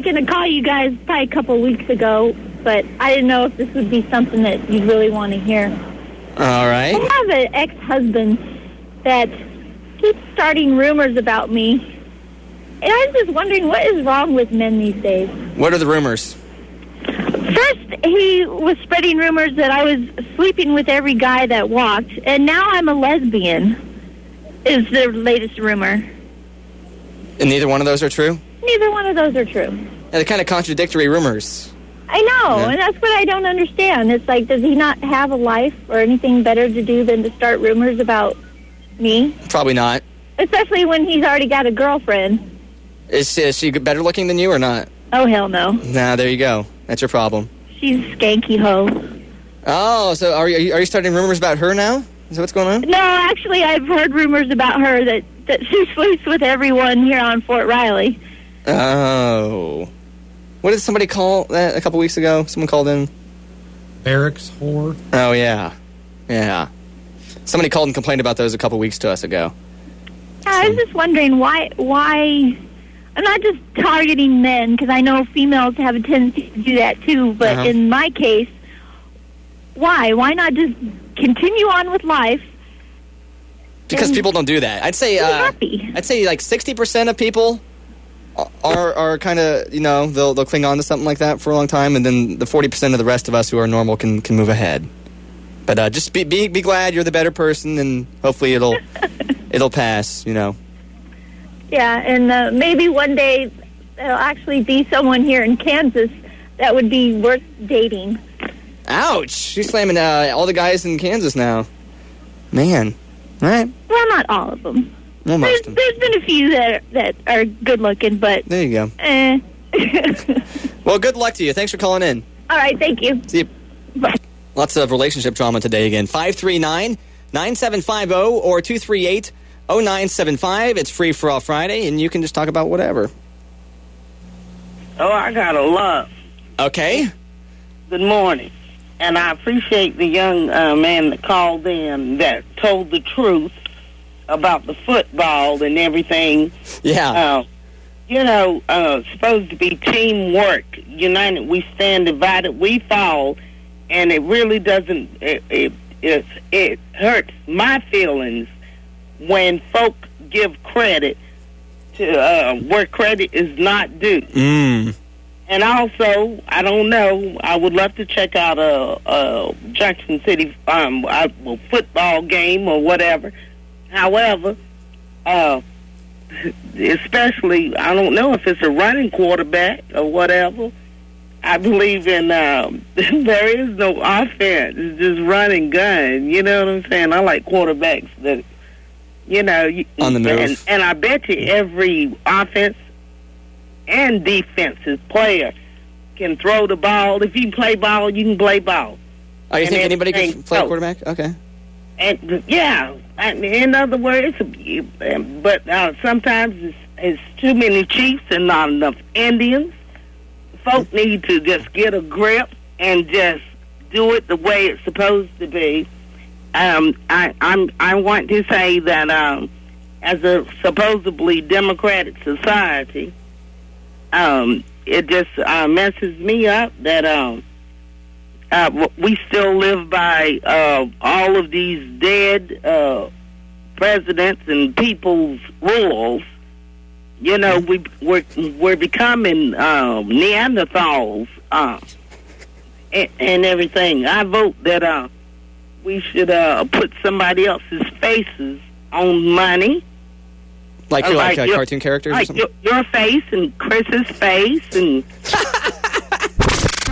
going to call you guys probably a couple weeks ago, but I didn't know if this would be something that you'd really want to hear. All right. I have an ex-husband that keeps starting rumors about me, and I was just wondering, what is wrong with men these days? What are the rumors? First, he was spreading rumors that I was sleeping with every guy that walked, and now I'm a lesbian, is the latest rumor. And neither one of those are true? Neither one of those are true. Yeah, they're kind of contradictory rumors. I know, and that's what I don't understand. It's like, does he not have a life or anything better to do than to start rumors about me? Probably not. Especially when he's already got a girlfriend. Is she better looking than you or not? Oh, hell no. Nah, there you go. That's your problem. She's skanky hoe. Oh, so are you starting rumors about her now? Is that what's going on? No, actually, I've heard rumors about her that she sleeps with everyone here on Fort Riley. Oh. What did somebody call that a couple weeks ago? Someone called in? Barracks whore. Oh, yeah. Yeah. Somebody called and complained about those a couple weeks to us ago. I was just wondering why I'm not just targeting men, because I know females have a tendency to do that too, but in my case, why? Why not just continue on with life? Because people don't do that. I'd say like 60% of people are kind of, they'll cling on to something like that for a long time, and then the 40% of the rest of us who are normal can move ahead. But just be glad you're the better person, and hopefully it'll pass, Yeah, and maybe one day there'll actually be someone here in Kansas that would be worth dating. Ouch! She's slamming all the guys in Kansas now. Man. All right. Well, not all of them. Well, most of them. There's been a few that are good looking, but... There you go. Well, good luck to you. Thanks for calling in. All right, thank you. See you. Bye. Lots of relationship drama today again. 539-9750 or 238-0975. It's Free for All Friday, and you can just talk about whatever. Oh, I got a lot. Okay. Good morning. And I appreciate the young man that called in that told the truth about the football and everything. Yeah. Supposed to be teamwork. United we stand, divided we fall. And it really doesn't, it hurts my feelings when folk give credit to where credit is not due. And also, I don't know, I would love to check out a Jackson City football game or whatever. However, especially, I don't know if it's a running quarterback or whatever. I believe in, there is no offense. It's just run and gun. You know what I'm saying? I like quarterbacks that, on the move. And I bet you every offense and defensive player can throw the ball. If you can play ball, you can play ball. Oh, you think anybody can play quarterback? Okay. And, yeah. In other words, but sometimes it's too many Chiefs and not enough Indians. Folk need to just get a grip and just do it the way it's supposed to be. I want to say that as a supposedly democratic society, it just messes me up that we still live by all of these dead presidents and people's rules. We're becoming Neanderthals and everything. I vote that we should put somebody else's faces on money. Like cartoon characters or something? Your face and Chris's face and